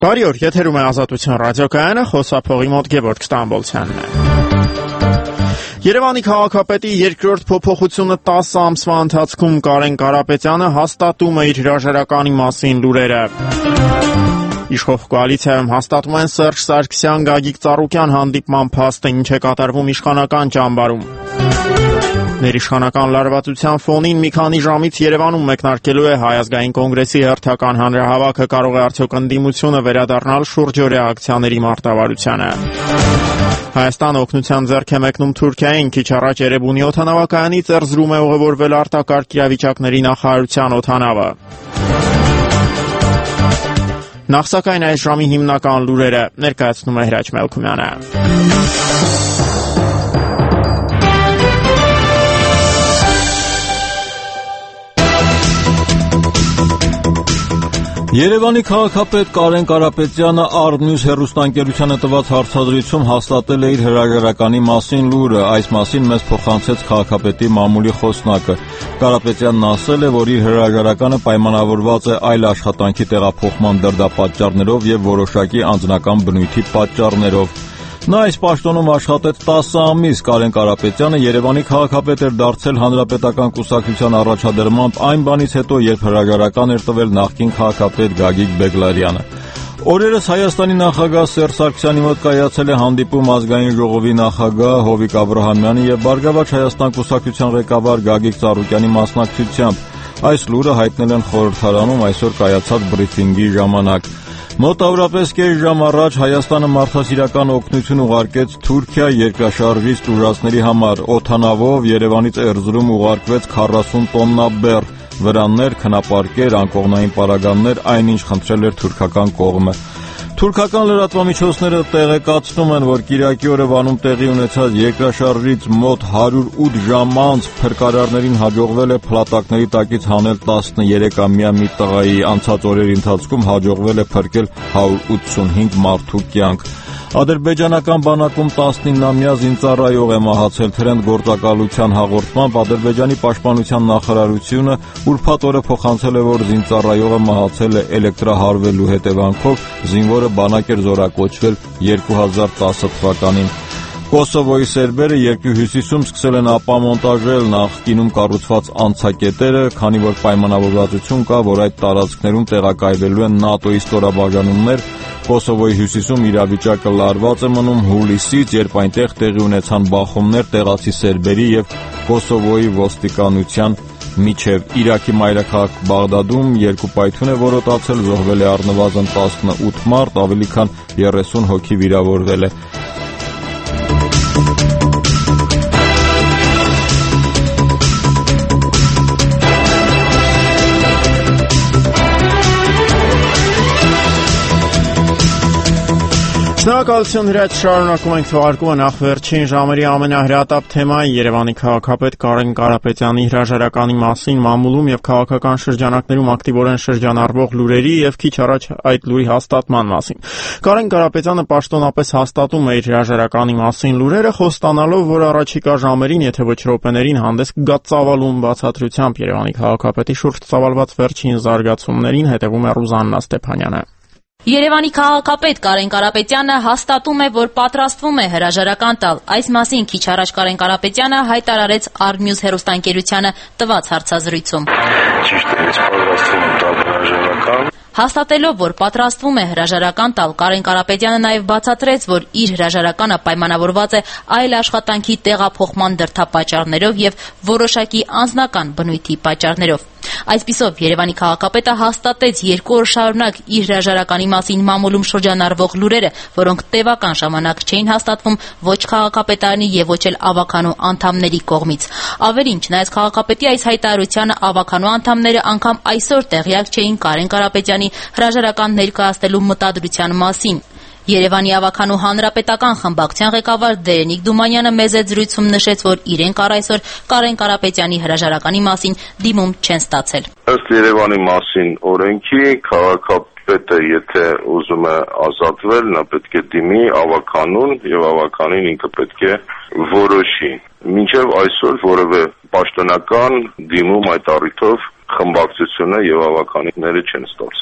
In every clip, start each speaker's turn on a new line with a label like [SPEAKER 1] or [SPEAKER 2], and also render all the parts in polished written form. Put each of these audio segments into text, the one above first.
[SPEAKER 1] Բարի օր, եթերում է Ազատություն ռադիոկայանը, խոսափողի մոտ Գևորգ Ստամբոլցյանն է։ Երևանի քաղաքապետի երկրորդ փոփոխությունը 10 ամսվա ընթացքում Կարեն Կարապետյանը հաստատում է իր հրաժարականի մասին լուրերը։ Իշխող կոալիցիայում հաստատում են Սերժ Սարգսյան, Գագիկ Ծառուկյան հանդիպման փաստը, ինչ է կատարվում իշխանական ճամբարում։ Ներիշխանական լարվածության ֆոնին մի քանի ժամից Երևանում մեկնարկելու է Հայ ազգային կոնգրեսի հերթական հանրահավաքը, կարող է արդյոք ընդդիմությունը վերադառնալ շուրջօրյա ակցիաների մարտավարությանը։ Հայաստանը օգնության ձեռք է մեկնում Թուրքիային, քիչ առաջ Էրեբունի օդանավակայանից Էրզրում է ուղևորվել արտակարգ իրավիճակների նախարարության օդանավը։ Նախ սակայն այս ժամի հիմնական լուրերը ներկայացնում է Հրաչ Մելքումյանը։
[SPEAKER 2] Երևանի քաղաքապետ Կարեն Կարապետյանը Art-News հեռուստաընկերությանը տված հարցազրույցում հաստատել է իր հրաժարականի մասին լուրը, այս մասին մեզ փոխանցեց քաղաքապետի մամուլի խոսնակը։ Կարապետյանն ասել է, որ իր հրաժարականը պայմանավորված է այլ աշխատանքի տեղափոխման դրդապատճառներով եւ որոշակի անձնական բնույթի պատճառներով։ Նա այս պաշտոնում աշխատեց 10 ամիս։ Կարեն Կարապետյանը Երևանի քաղաքապետ էր դարձել Հանրապետական կուսակցության առաջադրմամբ այն բանից հետո, երբ հրաժարական էր տվել նախկին քաղաքապետ Գագիկ Բեգլարյանը։ Օրերս Հայաստանի նախագահ Սերժ Սարգսյանի մոտ կայացել է հանդիպում ազգային ժողովի նախագահ Հովիկ Աբրահամյանի եւ Բարգավաճ Հայաստան կուսակցության ղեկավար Գագիկ Ծառուկյանի մասնակցությամբ։ Այս լուրը հայտնել են խորհրդարանում այսօր կայացած բրիֆինգի ժամանակ։ Մոտավորապես կես ժամ առաջ Հայաստանը մարդասիրական օգնություն ուղարկեց Թուրքիա երկրաշարժից տուժածների համար։ Օդանավով Երևանից Էրզրում ուղարկվեց 40 տոննա բեռ, վրաններ, քնապարկեր, անկողնային պարագաներ, այնինչ խնդրել էր թուրքական կողմը։ Թուրքական լրատվամիջոցները տեղեկացնում են, որ կիրակի օրը Վանում տեղի ունեցած երկրաշարժից մոտ 108 ժամ անց փրկարարներին հաջողվել է փլատակների տակից հանել 13-ամյա մի տղայի, անցած օրերի ընթացքում հաջողվել է փրկել 185 մարդու կյանք։ Ադրբեջանական բանակում 19-ամյա զինծառայող է մահացել։ Թրենդ գործակալության հաղորդմամբ Ադրբեջանի պաշտպանության նախարարությունը ուրբաթ օրը փոխանցել է, որ զինծառայողը մահացել է էլեկտրահարվելու հետևանքով, զինվորը բանակ էր զորակոչվել 2010 թվականին։ Կոսովոյի սերբերը երկրի հյուսիսում սկսել են ապամոնտաժել նախկինում կառուցված անցակետերը, քանի որ պայմանավորվածություն կա, որ այդ տարածքներում տեղակայվելու են ՆԱՏՕ-ի ստորաբաժանումներ։ Կոսովոյի հյուսիսում իրավիճակը լարված է մնում հուլիսից, երբ այնտեղ տեղի ունեցան բախումներ տեղացի սերբերի եւ Կոսովոյի ոստիկանության միջև։ Իրաքի մայրաքաղաք Բաղդադում երկու պայթյուն է որոտացել, զոհվել է առնվազն 18 մարդ, ավելի քան 30 հոգի վիրավորվել է։
[SPEAKER 1] Շնորհակալություն Հրաչ, շարունակում ենք թողարկումը նախ վերջին ժամերի ամենահրատապ թեմայի Երևանի քաղաքապետ Կարեն Կարապետյանի հրաժարականի մասին մամուլում եւ քաղաքական շրջանակներում ակտիվորեն շրջանառվող լուրերի եւ քիչ առաջ այդ լուրի հաստատման մասին։ Կարեն Կարապետյանը պաշտոնապես հաստատում է իր հրաժարականի մասին լուրերը, խոստանալով, որ առաջիկա ժամերին, եթե ոչ րոպեներին, հանդես կգա ծավալուն բացատրությամբ Երևանի քաղաքապետի շուրջ ծավալված վերջին զարգացումներին, հետևում է Ռուզաննա Ստեփանյանը։
[SPEAKER 3] Երևանի քաղաքապետ Կարեն Կարապետյանը հաստատում է, որ պատրաստվում է հրաժարական տալ։ Այս մասին քիչ առաջ Կարեն Կարապետյանը հայտարարեց Art-News հեռուստաընկերությանը տված հարցազրույցում։
[SPEAKER 4] Ճիշտ է, ես պատրաստվում եմ տալ հրաժարական։
[SPEAKER 3] Հաստատելով, որ պատրաստվում է հրաժարական տալ, Կարեն Կարապետյանը նաև բացատրեց, որ իր հրաժարականը պայմանավորված է այլ աշխատանքի տեղափոխման դրդապատճառներով եւ որոշակի անձնական բնույթի պատճառներով։ Այսպիսով Երևանի քաղաքապետը հաստատեց 2 օր շարունակ իր հրաժարականի մասին մամուլում շրջանառվող լուրերը, որոնք տևական ժամանակ չէին հաստատվում ոչ քաղաքապետարանի եւ ոչ էլ ավականու անդամների կողմից։ Ավելին, չնայած քաղաքապետի այս հայտարարությանը ավականու անդամները անգամ այսօր տեղյակ չէին Կարեն Կարապետյանի հրաժարական ներկայացնելու մտադրության մասին։ Երևանի ավականու հանրապետական խմբակցության ղեկավար Դերենիկ Դումանյանը մեծ զրույցում նշեց, որ իրենք առ այսօր Կարեն Կարապետյանի հրաժարականի մասին դիմում չեն ստացել։
[SPEAKER 4] Ըստ Երևանի մասին օրենքի քաղաքապետը եթե ուզում է ազատվել, նա պետք է դիմի ավականուն եւ ավականին ինքը պետք է որոշի։ Մինչեւ այսօր որևէ պաշտոնական դիմում այդ առիթով խմբակցությունը եւ ավականիները չեն ստացել։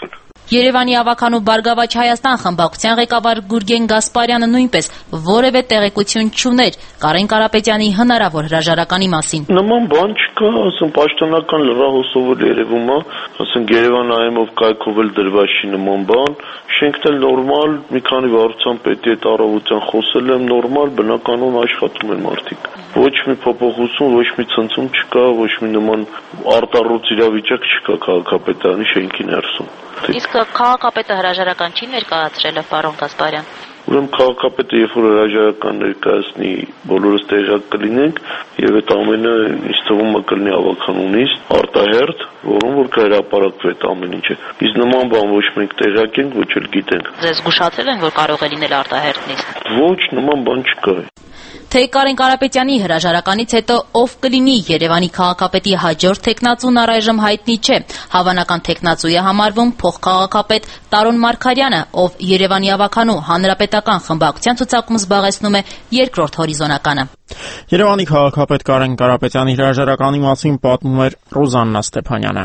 [SPEAKER 3] Երևանի ավականու Բարգավաճ Հայաստան խմբակցության ղեկավար Գուրգեն Գասպարյանը նույնպես որևէ տեղեկություն չուներ Կարեն Կարապետյանի հնարավոր հրաժարականի մասին։
[SPEAKER 5] Նման բան չկա, ասեմ, պաշտոնական լրահոսով էլ երևում է, ասենք Երևան այմով կայքով էլ դրված չի նման բան, շենքն էլ նորմալ, մի քանի վարչության պետի հետ առավոտյան խոսել եմ, նորմալ, բնականon աշխատում են մարդիկ։ Ոչ մի փոփոխություն, ոչ մի ցնցում չկա, ոչ մի նման արտառոց իրավիճակ չկա քաղաքապետարանի շենքի ներսում։
[SPEAKER 3] Իսկ քաղաքապետը հրաժարական չի ներկայացրել, պարոն Գասպարյան։
[SPEAKER 5] Ուրեմն քաղաքապետը երբ որ հրաժարական ներկայացնի, բոլորս տեղյակ կլինենք եւ այդ ամենը ինձ թվում է կլինի ավականունից արտահերթ, որոնց որ կհրապարակվի այդ ամեն ինչը։ Իսկ նման բան ոչ մենք տեղյակ ենք, ոչ էլ գիտենք։
[SPEAKER 3] Ձեզ զգուշացել են, որ կարող է լինել արտահերթ նիստ։
[SPEAKER 5] Ոչ, նման բան չկա։
[SPEAKER 3] Թե Կարեն Կարապետյանի հրաժարականից հետո ով կլինի Երևանի քաղաքապետի հաջորդ թեկնածուն առայժմ հայտնի չէ։ Հավանական թեկնածու է համարվում փոխքաղաքապետ Տարոն Մարգարյանը, ով Երևանի ավականու հանրապետական խմբակցության ցուցակում զբաղեցնում է երկրորդ հորիզոնականը։
[SPEAKER 1] Երևանի քաղաքապետ Կարեն Կարապետյանի հրաժարականի մասին պատմում էր Ռոզաննա Ստեփանյանը։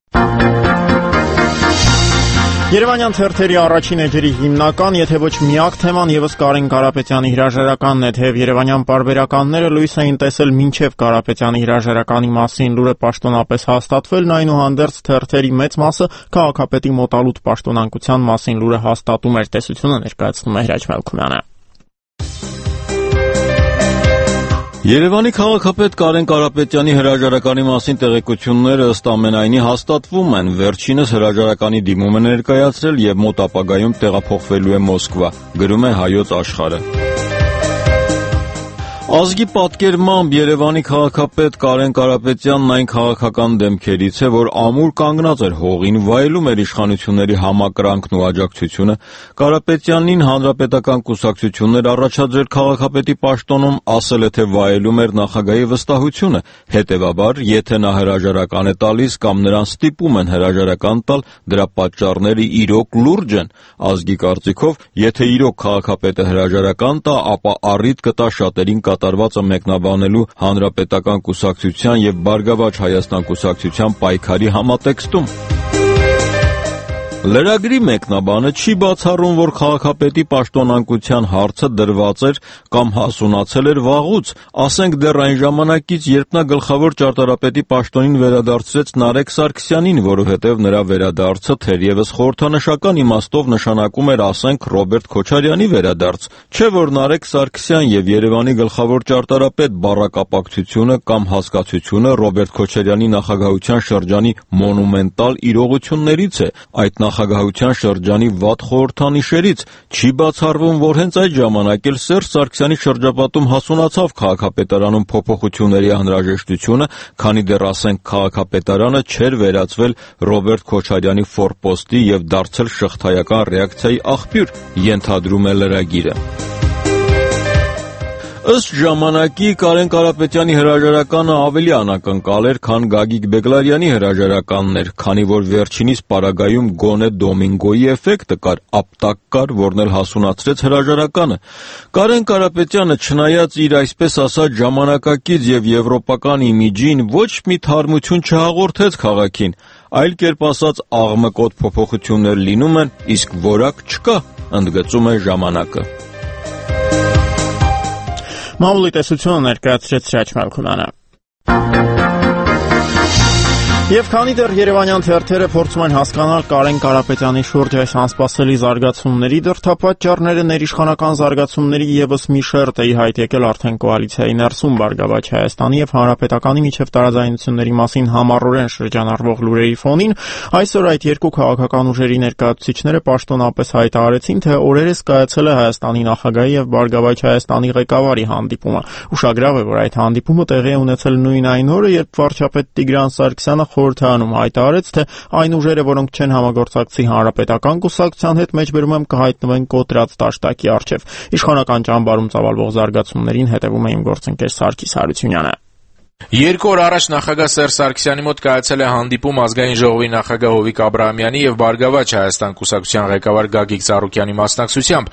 [SPEAKER 1] Երևանյան թերթերի առաջին էջերի հիմնական, եթե ոչ միակ թեման ևս Կարեն Կարապետյանի հրաժարականն է, թեև երևանյան պարբերականները լույս էին տեսել մինչև Կարապետյանի հրաժարականի մասին լուրը պաշտոնապես հաստատվելն, այնուհանդերձ թերթերի մեծ մասը քաղաքապետի մոտալուտ պաշտոնանկության մասին լուրը հաստատում էր, տեսությունը ներկայացնում է Հրաչ Մելքումյանը։
[SPEAKER 2] Երևանի քաղաքապետ Կարեն Կարապետյանի հրաժարականի մասին տեղեկությունները ըստ ամենայնի հաստատվում են։ Վերջինս հրաժարականի դիմում է ներկայացրել եւ մոտ ապագայում տեղափոխվելու է Մոսկվա, գրում է Հայոց Աշխարհը։ Ազգի պատկերմամբ Երևանի քաղաքապետ Կարեն Կարապետյանն այն քաղաքական դեմքերից է, որ ամուր կանգնած էր հողին, վայելում էր իշխանությունների համակրանքն ու աջակցությունը։ Կարապետյանին հանրապետական կուսակցություններ առաջադրել քաղաքապետի պաշտոնում, ասել է, թե վայելում էր նախագահի վստահությունը։ Հետևաբար, եթե նա հրաժարական է տալիս կամ նրան ստիպում են հրաժարական տալ, դրա պատճառները իրոք լուրջ են։ Ազգի կարծիքով, եթե իրոք քաղաքապետը հրաժարական տա, ապա առիթ կտա շատերին կատարվածը մեկնաբանելու հանրապետական կուսակցության եւ Բարգավաճ Հայաստան կուսակցության պայքարի համատեքստում։ Լրագրի մեկնաբանը չի բացառում, որ քաղաքապետի պաշտոնանկության հարցը դրված էր կամ հասունացել էր վաղուց, ասենք դեռ այն ժամանակից, երբ նա գլխավոր ճարտարապետի պաշտոնին վերադարձրեց Նարեկ Սարգսյանին, որովհետև նրա վերադարձը թերևս խորհրդանշական իմաստով նշանակում էր, ասենք, Ռոբերտ Քոչարյանի վերադարձ, չէ՞ որ Նարեկ Սարգսյան եւ Երևանի գլխավոր ճարտարապետ բառակապակցությունը կամ հասկացությունը Ռոբերտ Քոչարյանի նախագահության շրջանի մոնումենտալ իրողություններից է, այդ նախագահության շրջանի վատ խորհրդանիշերից, չի բացառվում, որ հենց այդ ժամանակ էլ Սերժ Սարգսյանի շրջապատում հասունացավ քաղաքապետարանում փոփոխությունների անհրաժեշտությունը, քանի դեռ ասենք քաղաքապետարանը չէր վերածվել Ռոբերտ Քոչարյանի ֆորպոստի եւ դարձել շղթայական ռեակցիայի աղբյուր, ենթադրում է լրագիրը։ Ըստ ժամանակի Կարեն Կարապետյանի հրաժարականը ավելի անակնկալ էր, քան Գագիկ Բեգլարյանի հրաժարականն էր, քանի որ վերջինիս պարագայում գոնե Դոմինգոյի էֆեկտը կար, ապտակ կար, որն էլ հասունացրեց հրաժարականը։ Կարեն Կարապետյանը, չնայած իր այսպես ասած ժամանակակից եւ եվրոպական իմիջին, ոչ մի թարմություն չհաղորդեց քաղաքին, այլ կերպ ասած աղմկոտ փոփոխություններ լինում են, իսկ որակ չկա, ընդգծում է ժամանակը։
[SPEAKER 1] Մամուլի տեսությունը ներկայացրեց Հրաչ Մելքումյանը։ Եվ քանի դեռ երևանյան թերթերը փորձում են հասկանալ Կարեն Կարապետյանի շուրջ այս անսպասելի զարգացումների դրդապատճառները, ներիշխանական զարգացումների եւս մի շերտ է ի հայտ եկել արդեն կոալիցիայի ներսում Բարգավաճ Հայաստանի եւ Հանրապետականի միջև տարաձայնությունների մասին համառորեն շրջանառվող լուրերի ֆոնին, այսօր այդ երկու քաղաքական ուժերի ներկայացուցիչները պաշտոնապես հայտարարեցին, թե օրերս կայացել է Հայաստանի նախագահի եւ Բարգավաճ Հայաստանի ղեկավարի հանդիպումը։ Ուշագրավ է, որ այդ հանդիպումը տեղի է ունեցել նույն այն օրը, երբ վարչապետ Տիգրան Սարգսյանը խորհրդարանում հայտարարեց, թե այն ուժերը, որոնք չեն համագործակցի հանրապետական կուսակցության հետ, մեջբերում եմ կհայտնվեն կոտրած դաշտակի առջև։ Իշխանական ճամբարում ծավալվող զարգացումներին հետևում է իմ գործընկեր Սարգիս Հարությունյանը։
[SPEAKER 6] Երկու օր առաջ նախագահ Սերժ Սարգսյանի մոտ կայացել է հանդիպում ազգային ժողովի նախագահ Հովիկ Աբրահամյանի եւ Բարգավաճ Հայաստան կուսակցության ղեկավար Գագիկ Ծառուկյանի մասնակցությամբ։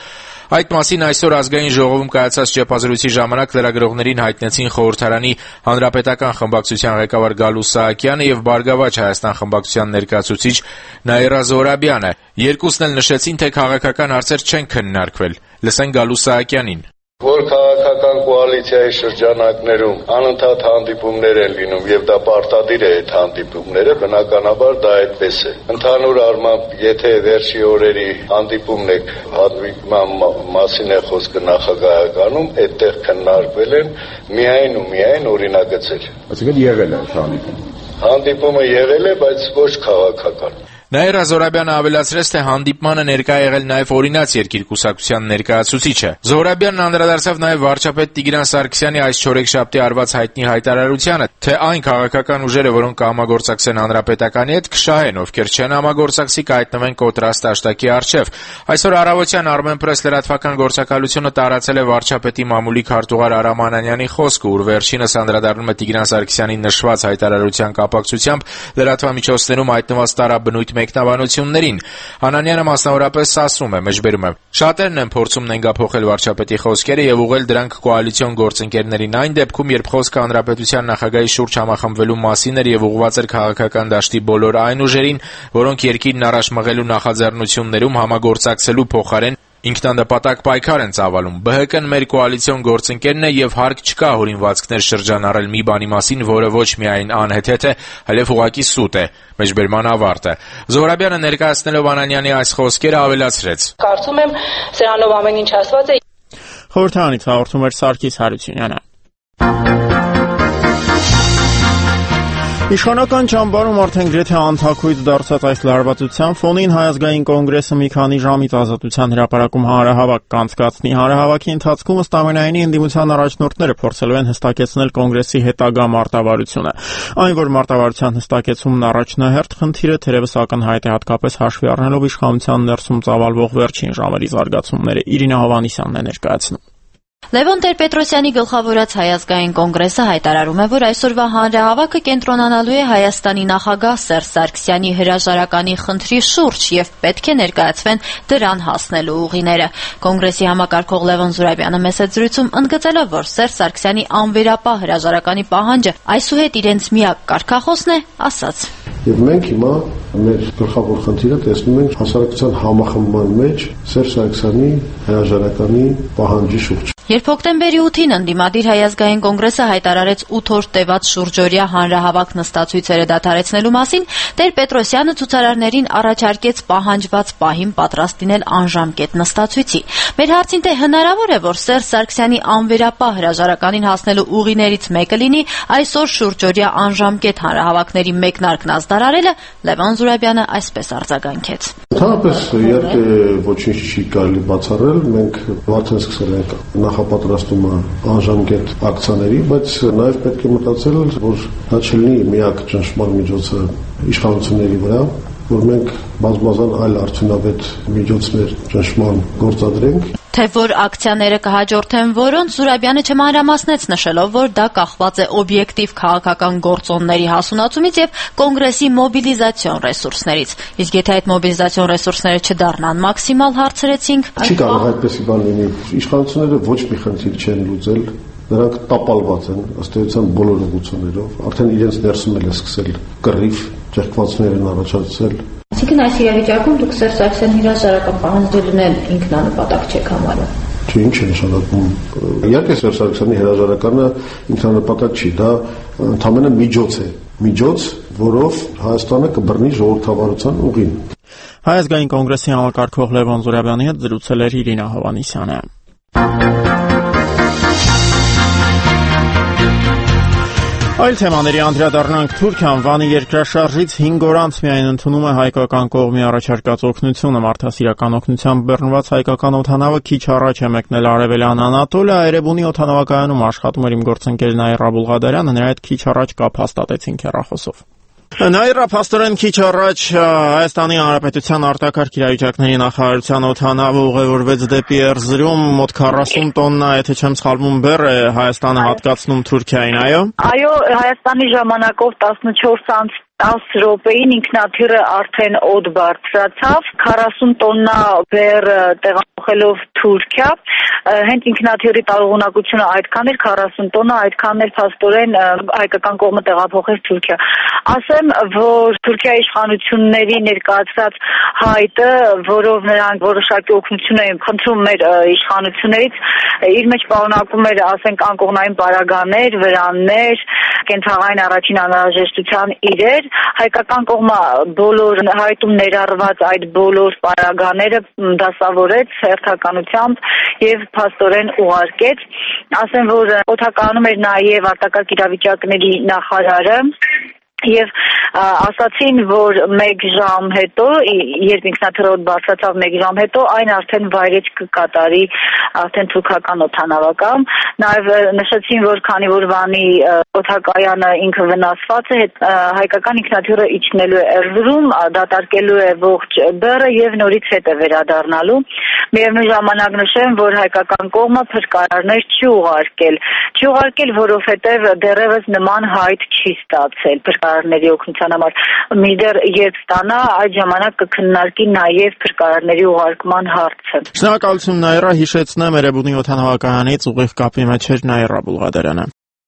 [SPEAKER 6] Այդ մասին այսօր ազգային ժողովում կայացած ճեպազրույցի ժամանակ լրագրողներին հայտնեցին խորհրդարանի հանրապետական խմբակցության ղեկավար Գալուստ Սահակյանը եւ Բարգավաճ Հայաստան խմբակցության ներկայացուցիչ Նաիրա Զոհրաբյանը։ Երկուսն էլ նշեցին, թե քաղաքական հարցեր չեն քննարկվել։ Լսենք Գալուստ Սահակյանին։
[SPEAKER 7] Որ քաղաքական կոալիցիայի շրջանակներում անընդհատ հանդիպումներ են լինում եւ դա պարտադիր է այդ հանդիպումները, բնականաբար դա այդպես է։ Ընդհանուր առմամբ, եթե վերջի օրերի հանդիպումն եք հանդիպման մասին է խոսքը նախագահականում, այդտեղ քննարկվել են միայն օրինագծել։
[SPEAKER 8] Այսինքն եղել է հանդիպում։
[SPEAKER 7] Հանդիպումը եղել է, բայց ոչ քաղաքական։
[SPEAKER 6] Նաիրա Զոհրաբյանը ավելացրեց, թե հանդիպմանը ներկա եղել նաև օրինաց երկիրկուսակցության ներկայացուցիչը։ Զոհրաբյանն անդրադարձավ նաև վարչապետ Տիգրան Սարգսյանի այս չորեքշաբթի արված հայտնի հայտարարությանը, թե այն քաղաքական ուժերը, որոնք կհամագործակցեն հանրապետականի հետ, կշահեն, ովքեր չեն համագործակցի, կհայտնվեն կոտրաստ աշտակի առջև։ Այսօր առավոտյան Armenpress լրատվական գործակալությունը տարածել է վարչապետի մամուլի քարտուղար Արամ Անանյանի խոսքը, ուր վերջինս անդրադառնում է Տիգրան Սարգսյանի նշված հայտարարության կապակցությամբ լրատվամիջոցներում հայտնված տարաբնույթ մեկնաբանություններին։ Անանյանը մասնավորապես ասում է, մեջբերում է. Շատերն են փորձում նենգափոխել վարչապետի խոսքերը եւ ուղղել դրանք կոալիցիոն գործընկերներին այն դեպքում, երբ խոսքը հանրապետության նախագահի շուրջ համախմբվելու մասին էր եւ ուղղված էր քաղաքական դաշտի բոլոր այն ուժերին, որոնք երկիրն առաջ մղելու նախաձեռնություններում համագործակցելու փոխարեն ինքնանպատակ պայքար են ծավալում։ ԲՀԿ-ն մեր կոալիցիոն գործընկերն է եւ հարկ չկա հորինվածքներ շրջանառել մի բանի մասին, որը ոչ միայն անհեթեթ է, այլև ուղղակի սուտ է։ Մեջբերման ավարտը։ Զոհրաբյանը ներկայացնելով Անանյանի այս խոսքերը ավելացրեց.
[SPEAKER 9] Կարծում եմ, սրանով ամեն ինչ ասված է։
[SPEAKER 1] Խորհրդարանից հաղորդում էր Սարգիս Հարությունյանը։ Իշխանական ճամբարում արդեն գրեթե անթաքույց դարձած այս լարվածության ֆոնին Հայ ազգային կոնգրեսը մի քանի ժամից Ազատության հրապարակում հանրահավաք կանցկացնի։ Հանրահավաքի ընթացքում ըստ ամենայնի ընդդիմության առաջնորդները փորձելու են հստակեցնել կոնգրեսի հետագա մարտավարությունը։ Այն, որ մարտավարության հստակեցումն առաջնահերթ խնդիր է, թերևս ակնհայտ է, հատկապես հաշվի առնելով իշխանության ներսում ծավալվող վերջին ժամերի զարգացումները։ Իրինա Հովհաննիսյանն է ներկայացնում։
[SPEAKER 3] Լևոն Տեր-Պետրոսյանի գլխավորած Հայ ազգային կոնգրեսը հայտարարում է, որ այսօրվա հանրահավաքը կենտրոնանալու է Հայաստանի նախագահ Սերժ Սարգսյանի հրաժարականի խնդրի շուրջ եւ պետք է ներկայացվեն դրան հասնելու ուղիները։ Կոնգրեսի համակարգող Լևոն Զուրաբյանը մեսեջրույցում ընդգծելով, որ Սերժ Սարգսյանի անվերապահ հրաժարականի պահանջը այսուհետ իրենց միակ կարգախոսն է, ասաց.
[SPEAKER 8] Եվ մենք հիմա մեր գլխավոր խնդիրը տեսնում ենք հասարակության համախմբման մեջ Սերժ Սարգսյանի հրաժարականի պահանջի շուրջ։
[SPEAKER 3] Երբ հոկտեմբերի 8-ին ընդդիմադիր Հայ ազգային կոնգրեսը հայտարարեց 8 օր տևած շուրջօրյա հանրահավաք նստացույցերը դադարեցնելու մասին, Տեր-Պետրոսյանը ցուցարարներին առաջարկեց պահանջված պահին պատրաստ լինել անժամկետ նստացույցի։ Մեր հարցին, թե հնարավոր է, որ Սերժ Սարգսյանի անվերապահ հրաժարականին հասնելու ուղիներից մեկը լինի այսօր շուրջօրյա անժամկետ հանրահավաքների մեկնարկն ազդարարելը, Լևոն Զուրաբյանը այսպես արձագանքեց.
[SPEAKER 8] Ընդհանրապես, իհարկե, ոչինչ չի կարելի բացառել, մենք արդեն սկսել ենք նախապատրաստումը անժամկետ ակցիաների, բայց նաև պետք է մտածել, որ դա չլինի միակ ճնշման միջոցը իշխանությունների վրա, որ մենք բազմազան այլ արդյունավետ միջոցներ ճնշման գործադրենք։
[SPEAKER 3] Թե որ ակցիաները կհաջորդեն որոնց, Զուրաբյանը չմանրամասնեց, նշելով, որ դա կախված է օբյեկտիվ քաղաքական գործոնների հասունացումից եւ կոնգրեսի մոբիլիզացիոն ռեսուրսներից։ Իսկ եթե այդ մոբիլիզացիոն ռեսուրսները չդառնան մաքսիմալ, հարցրեցինք,
[SPEAKER 8] չի կարող այդպեսի բան լինի։ Իշխանությունները ոչ մի խնդիր չեն լուծել, նրանք տապալված են ըստ էության բոլոր ուղղություններով, արդեն իրենց ներսում էլ է սկսել կռիվ, ճեղքվածքներ են առաջացել։
[SPEAKER 9] Այսինքն այս իրավիճակում դուք Սերժ Սարգսյանի հրաժարական պահանջելուն էլ ինքնանպատակ չեք համարում։
[SPEAKER 8] Չէ, ինչ է նշանակում։ Իհարկե Սերժ Սարգսյանի հրաժարականը ինքնանպատակ չի, դա ընդհանրապես միջոց է, միջոց, որով Հայաստանը կբռնի ժողովրդավարության ուղին։
[SPEAKER 1] Հայ ազգային կոնգրեսի համակարգող Լևոն Զուրաբյանի հետ զրուցել էր Իրինա Հովհաննիսյանը։ Այլ թեմաների անդրադառնանք Թուրքիան Վանի երկրաշարժից 5 օր անց միայն ընդունում է հայկական կողմի առաջարկած օգնությունը։ Մարդասիրական օգնությամբ բեռնված հայկական օդանավը քիչ առաջ է մեկնել Արևելյան Անատոլիա, Էրեբունի օդանավակայանում աշխատում էր իմ գործընկեր Նաիրա Բուլղադարյանը, նրա հետ քիչ առաջ կապ հաստատեցինք հեռախոսով։ Նաիրա, փաստորեն քիչ առաջ Հայաստանի Հանրապետության արտակարգ իրավիճակների նախարարության օդանավը ուղևորվեց դեպի Էրզրում, մոտ 40 տոննա, եթե չեմ սխալվում, բեռ է Հայաստանը հատկացնում Թուրքիային, այո։
[SPEAKER 10] Այո, Հայաստանի ժամանակով 14 10 րոպեին ինքնաթիռը արդեն օդ բարձրացավ, 40 տոննա բեռ տեղափոխ փոխելով Թուրքիա, հենց ինքնաթիռի տարողունակությունը այդքան էր 40 տոննա, այդքան էր փաստորեն հայկական կողմը տեղափոխեց Թուրքիա։ Ասեմ, որ Թուրքիայի իշխանությունների ներկայացրած հայտը, որով նրանք որոշակի օգնություն էին խնդրում մեր իշխանություններից, իր մեջ պարունակում էր, ասենք, անկողնային պարագաներ, վրաններ, կենցաղային առաջին անհրաժեշտության իրեր։ Հայկական կողմը բոլոր հայտում ներառված այդ բոլոր պարագաները դասավորեց հերթականությամբ եւ փաստորեն ուղարկեց։ Ասեմ, որ օդակայանում էր նաեւ արտակարգ իրավիճակների նախարարը եւ ասացին, որ 1 ժամ հետո, երբ ինքնաթիռը բարձրացավ 1 ժամ հետո, այն արդեն վայրեջ կկատարի արդեն թուրքական օդանավակամ։ Նաեւ նշեցին, որ քանի որ Վանի օդակայանը ինքը վնասված է, հայկական ինքնաթիռը իջնելու է Էրզրում, դատարկելու է ողջ բեռը եւ նորից հետ է վերադառնալու։ Միևնույն ժամանակ նշեմ, որ հայկական կողմը փրկարարներ չի ուղարկել, որովհետեւ դեռևս նման հայտ չի ստացել փրկարարների օգնության համար։ Մինչդեռ երբ ստանա, այդ ժամանակ կքննարկի նաեւ փրկարարների ուղարկման հարցը։
[SPEAKER 1] Շնորհակալություն Նաիրա, հիշեցնեմ Էրեբունի օդանավակայանից ուղիղ կապի մեջ էր Նաիրա Բուլղադարյանը։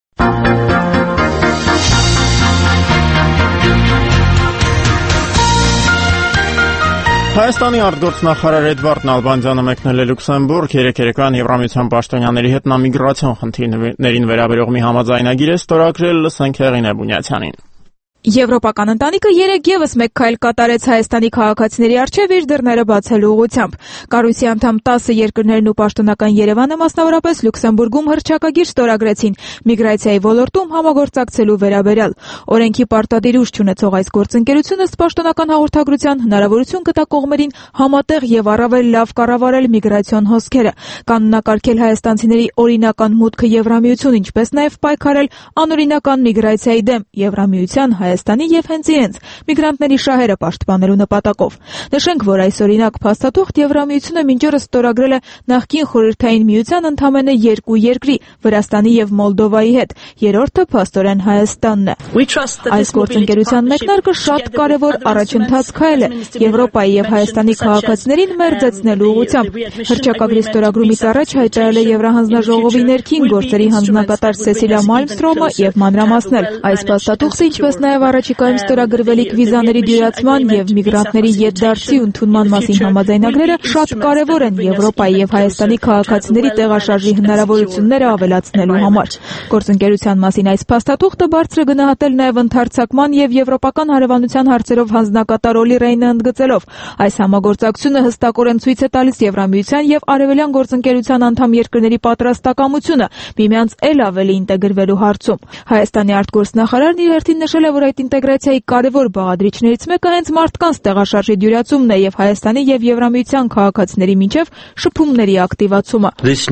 [SPEAKER 1] Հայաստանի արտգործնախարար Էդվարդ Նալբանդյանը մեկնել է Լյուքսեմբուրգ, երեկոյան Եվրամիության պաշտոնյաների հետ նա միգրացիոն խնդիրներին վերաբերող մի համաձայնագիր է ստորագրել, լսենք Հեղինե Բունյացյանին։
[SPEAKER 11] Եվրոպական ընտանիքը երեկ եւս մեկ քայլ կատարեց Հայաստանի քաղաքացիների առջև իր դռները բացելու ուղղությամբ։ Կառույցի անդամ 10 երկրներն ու պաշտոնական Երևանը մասնավորապես Լյուքսեմբուրգում հռչակագիր ստորագրեցին միգրացիայի ոլորտում համագործակցելու վերաբերյալ։ Օրենքի պարտադիր ուժ չունեցող այս գործընկերությունը ըստ պաշտոնական հաղորդագրության հնարավորություն կտա կողմերին համատեղ եւ առավել լավ կառավարել միգրացիոն հոսքերը, կանոնակարգել հայաստանցիների օրինական մուտքը Եվրամիություն, ինչպես նաեւ պայքարել անօրինական միգրացիայի դեմ Եվրամիության Հայաստանի եւ հենց իրենց միգրանտների շահերը պաշտպանելու նպատակով։ Նշենք, որ այս օրինակ փաստաթուղթ Եվրամիությունը մինչ օրս ստորագրել է նախկին խորհրդային միության ընդամենը 2 երկրի՝ Վրաստանի եւ Մոլդովայի հետ, երրորդը փաստորեն Հայաստանն է։ Այս գործընկերության մեկնարկը շատ կարևոր առաջընթաց քայլ է Եվրոպայի եւ Հայաստանի քաղաքացիներին մերձեցնելու ուղղությամբ։ Հռչակագրի ստորագրումից առաջ հայտարարել է Եվրահանձնաժողովի ներքին գործերի հանձնակատար Սեսիլիա Մալմստրոմը եւ մանրամասնել այս փաստաթուղթը, ինչպես նաեւ առաջիկայում ստորագրվելիք վիզաների դյուրացման եւ միգրանտների ետդարձի ընդունման մասին համաձայնագրերը շատ կարեւոր են Եվրոպայի եւ Հայաստանի քաղաքացիների տեղաշարժի հնարավորությունները ավելացնելու համար։ Գործընկերության մասին այս փաստաթուղթը բարձր է գնահատել նաեւ ընդհանրացման եւ եվրոպական հարևանության հարցերով հանձնակատար Օլի Ռեյնը ընդգծելով. այս համագործակցությունը հստակորեն ցույց է տալիս Եվրամիության եւ Արևելյան գործընկերության անդամ երկրների պատրաստակամությունը միմյանց ել ավելի ինտեգրվելու հարցում։ Հայաստանի արտգործնախարարն իր հերթին նշել է, որ այդ ինտեգրացիայի կարևոր բաղադրիչներից մեկը հենց մարդկանց տեղաշարժի դյուրացումն է եւ Հայաստանի եւ Եվրամիության քաղաքացիների միջև շփումների ակտիվացումը։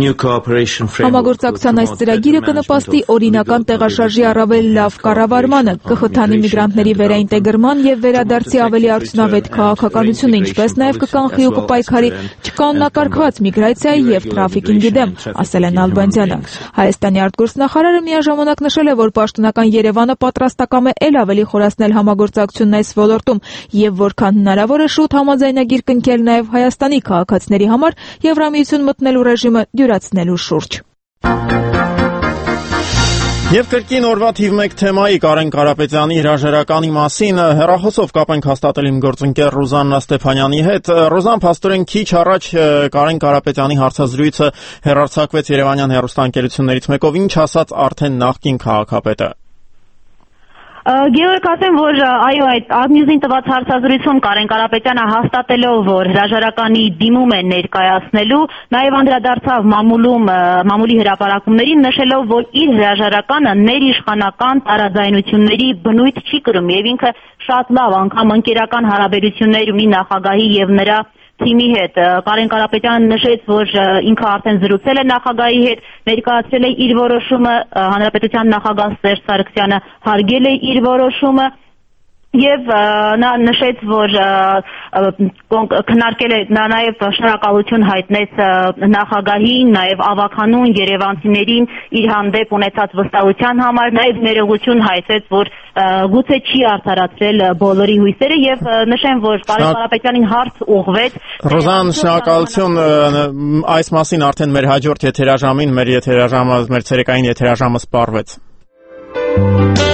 [SPEAKER 11] Համագործակցության այս ծրագիրը կնպաստի օրինական տեղաշարժի առավել լավ կառավարմանը, կխթանի միգրանտների վերաինտեգրման եւ վերադարձի ավելի արդյունավետ քաղաքականությունը, ինչպես նաեւ կկանխի ու կպայքարի չկանոնակարգված միգրացիայի եւ տրաֆիկինգի դեմ, ասել է Նալբանդյանը։ Հայաստանի արտգործնախարարը միաժամանակ նշել է, որ պաշտոնական Երևանը պատրաստակամ է ել ավելի խորացնել համագործակցությունն այս ոլորտում եւ որքան հնարավոր է շուտ համաձայնագիր կնքել նաեւ Հայաստանի քաղաքացիների համար Եվրամիություն մտնելու ռեժիմը դյուրացնելու շուրջ։
[SPEAKER 1] Եվ կրկին օրվա թիվ 1 թեմայի Կարեն Կարապետյանի հրաժարականի մասին հեռախոսով կապ ենք հաստատել իմ գործընկեր Ռուզաննա Ստեփանյանի հետ։ Ռուզան, փաստորեն քիչ առաջ Կարեն Կարապետյանի հարցազրույցը հեռարձակվեց երևանյան հեռուստաընկերություններից մեկով, ինչ ասաց արդեն նախկին քաղաքապետը։
[SPEAKER 10] Գեորգ, ասեմ, որ այո, այդ Ադնյուզին տված հարցազրույցում Կարեն Կարապետյանը հաստատելով, որ հրաժարականի դիմում է ներկայացնելու, նաև անդրադարձավ մամուլի հրապարակումներին, նշելով, որ իր հրաժարականը ներիշխանական տարաձայնությունների բնույթ չի կրում եւ ինքը շատ լավ անգամ ընկերական հարաբերություններ ունի նախագահի եւ նրա թիմի հետ։ Կարեն Կարապետյանը նշեց, որ ինքը արդեն զրուցել է նախագահի հետ, ներկայացրել է իր որոշումը, հանրապետության նախագահ Սերժ Սարգսյանը հարգել է իր որոշումը Եվ նա նշեց, որ քննարկել է նաև շնորհակալություն հայտնեց նախագահին, նաև ավականուն երևանցիներին իր հանդեպ ունեցած վստահության համար, նաև ներողություն հայտնեց, որ գուցե չի արդարացրել բոլորի հույսերը եւ նշեմ, որ Կարեն Կարապետյանին հարց ուղղվեց։
[SPEAKER 1] Ռոզան, շնորհակալություն, այս մասին արդեն մեր հաջորդ եթերաժամին, մեր ցերեկային եթերաժամը սպառվեց։